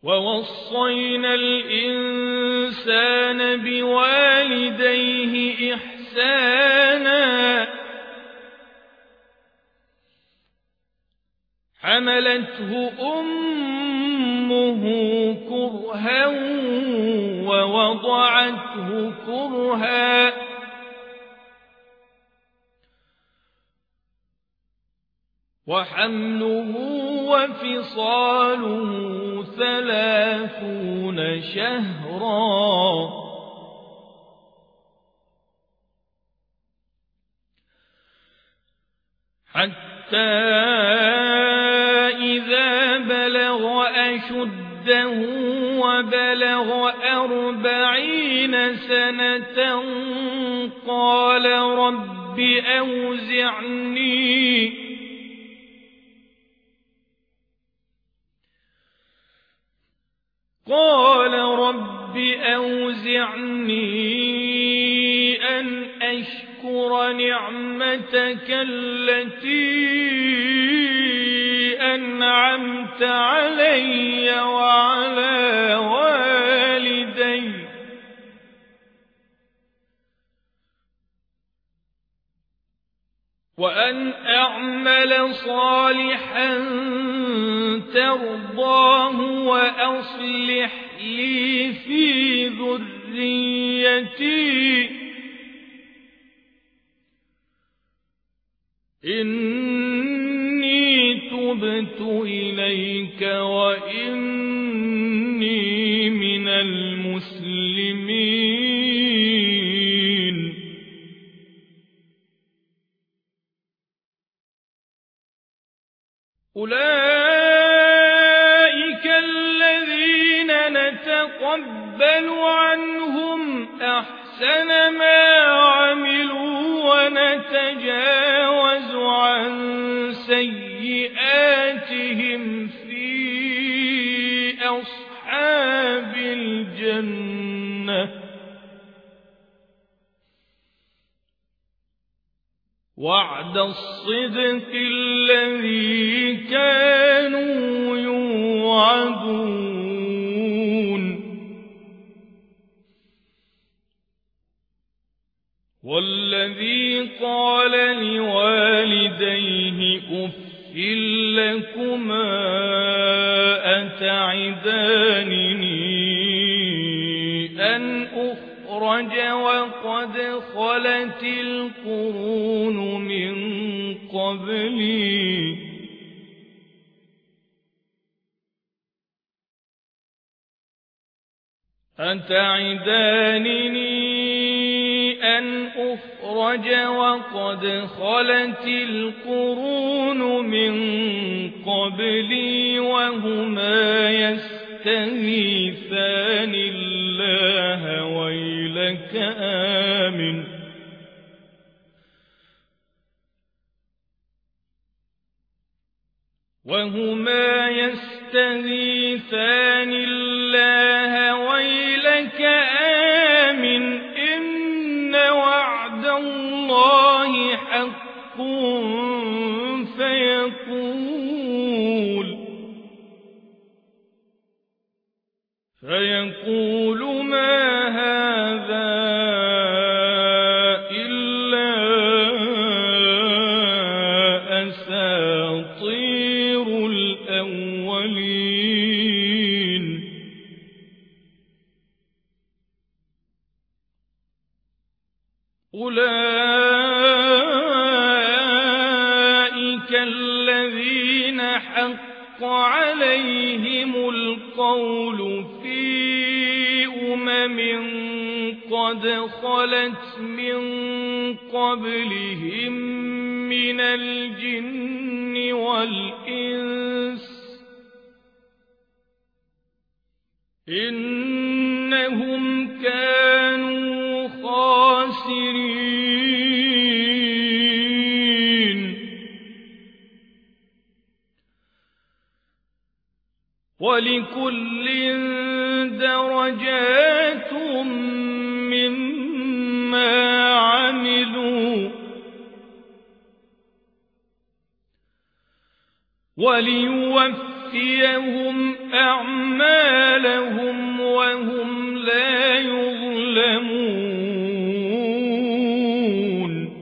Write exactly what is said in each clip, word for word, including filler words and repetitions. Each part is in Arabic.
ووصينا الإنسان بوالديه إحسانا حملته أمه كرها ووضعته كرها وحمله وفصاله ثلاثون شهرا حتى إذا بلغ أشده وبلغ أربعين سنة قال رب أوزعني قال رب أوزعني أن أشكر نعمتك التي أنعمت علي وعلى والدي وأن أعمل صالحا ترضاه وأصلح لي في ذريتي إني تبت إليك وإني من المسلمين أولئك الذين نتقبل عنهم أحسن ما عملوا ونتجاوز عن سيئاتهم في أصحاب الجنة وعد الصدق الذي كانوا يوعدون والذي قال لوالديه أف لكما أتعدانني أن أخرج وقد خلت القرون من قبلي أتعدانني أن أخرج وقد خلت القرون من قبلي وهما يستغيثان الله ويلك آمن وهما يستغيثان الله ويلك آمن إن وعد الله حق فيقول فيقول ما هذا إلا أساطير الأولين أولئك الذين حق عليهم القول في أمم قد خلت من قبلهم من الجن والإنس إنهم كانوا خاسرين ولكل درجات مما عملوا وليوفيهم أعمالهم وهم لا يظلمون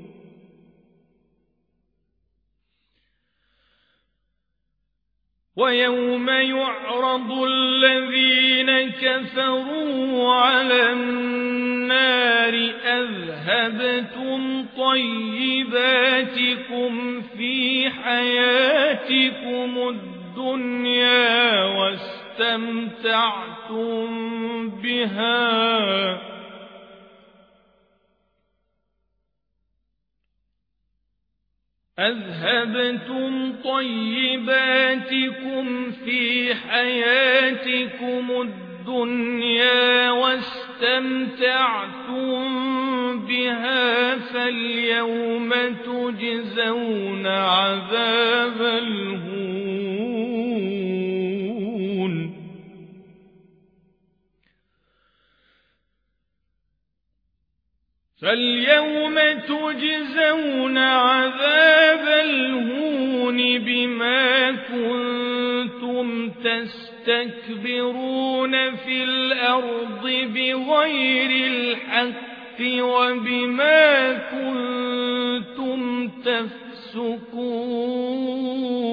ويوم يعرض الذين كفروا على النار أذهبتم طيباتكم في حياتكم الدنيا واستمتعتم بها أذهبتم طيباتكم في حياتكم الدنيا واستمتعتم بها فاليوم تجزون عذاب الهون فاليوم تجزون عذاب الهون بما كنتم تستكبرون في الأرض بغير الحق وبما كنتم تفسقون